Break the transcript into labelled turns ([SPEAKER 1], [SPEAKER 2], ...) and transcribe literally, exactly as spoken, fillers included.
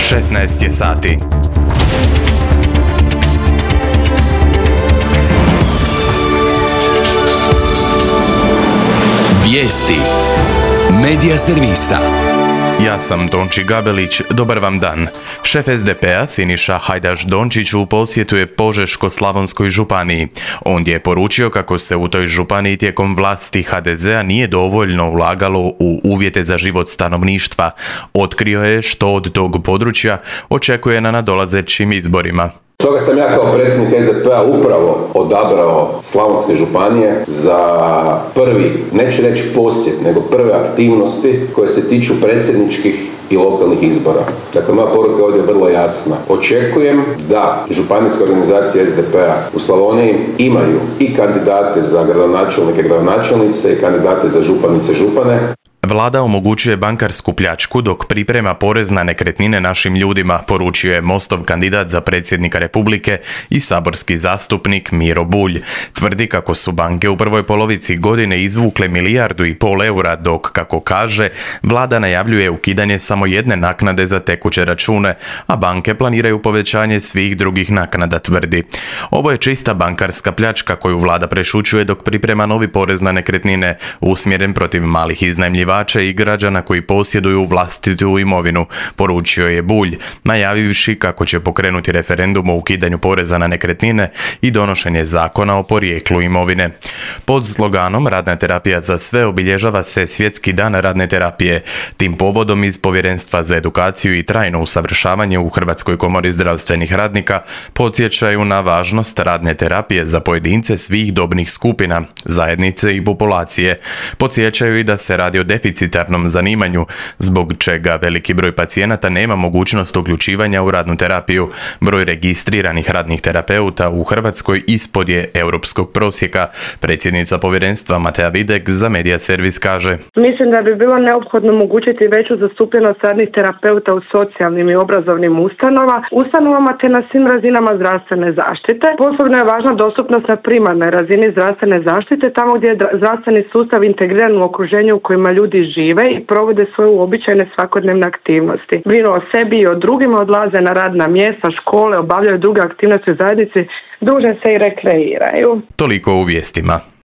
[SPEAKER 1] šesnaest je sati.
[SPEAKER 2] Vijesti Medija servisa.
[SPEAKER 1] Ja sam Tonči Gabelić, dobar vam dan. Šef es de pe a Siniša Hajdaš Dončić u posjetu je Požeško-slavonskoj županiji. On je poručio kako se u toj županiji tijekom vlasti ha de ze a nije dovoljno ulagalo u uvjete za život stanovništva. Otkrio je što od tog područja očekuje na nadolazećim izborima.
[SPEAKER 3] Stoga sam ja kao predsjednik es de pe a upravo odabrao Slavonske županije za prvi, neću reći posjet, nego prve aktivnosti koje se tiču predsjedničkih i lokalnih izbora. Dakle, moja poruka je ovdje vrlo jasna. Očekujem da županijske organizacije es de pe a u Slavoniji imaju i kandidate za gradonačelnike, gradonačelnice i kandidate za županice, župane.
[SPEAKER 1] Vlada omogućuje bankarsku pljačku dok priprema porez na nekretnine našim ljudima, poručio je Mostov kandidat za predsjednika Republike i saborski zastupnik Miro Bulj. Tvrdi kako su banke u prvoj polovici godine izvukle milijardu i pol eura, dok, kako kaže, vlada najavljuje ukidanje samo jedne naknade za tekuće račune, a banke planiraju povećanje svih drugih naknada, tvrdi. Ovo je čista bankarska pljačka koju vlada prešućuje dok priprema novi porez na nekretnine, usmjeren protiv malih iznajmljivača i građana koji posjeduju vlastitu imovinu, poručio je Bulj, najavivši kako će pokrenuti referendum o ukidanju poreza na nekretnine i donošenje zakona o porijeklu imovine. Pod sloganom Radna terapija za sve obilježava se Svjetski dan radne terapije. Tim povodom iz Povjerenstva za edukaciju i trajno usavršavanje u Hrvatskoj komori zdravstvenih radnika podsjećaju na važnost radne terapije za pojedince svih dobnih skupina, zajednice i populacije. Podsjećaju i da se radi o deficitarnom zanimanju, zbog čega veliki broj pacijenata nema mogućnost uključivanja u radnu terapiju. Broj registriranih radnih terapeuta u Hrvatskoj ispod je europskog prosjeka. Predsjednica povjerenstva Matea Videk za Medija servis kaže:
[SPEAKER 4] Mislim da bi bilo neophodno omogućiti veću zastupljenost radnih terapeuta u socijalnim i obrazovnim ustanova, ustanovama te na svim razinama zdravstvene zaštite. Posebno je važna dostupnost na primarnoj razini zdravstvene zaštite, tamo gdje je zdravstveni sustav integriran u okruženju u kojima ljudi žive i provode svoje uobičajene svakodnevne aktivnosti. Brinu o sebi i o drugima, odlaze na radna mjesta, škole, obavljaju druge aktivnosti u zajednici, druže se i rekreiraju.
[SPEAKER 1] Toliko u vijestima.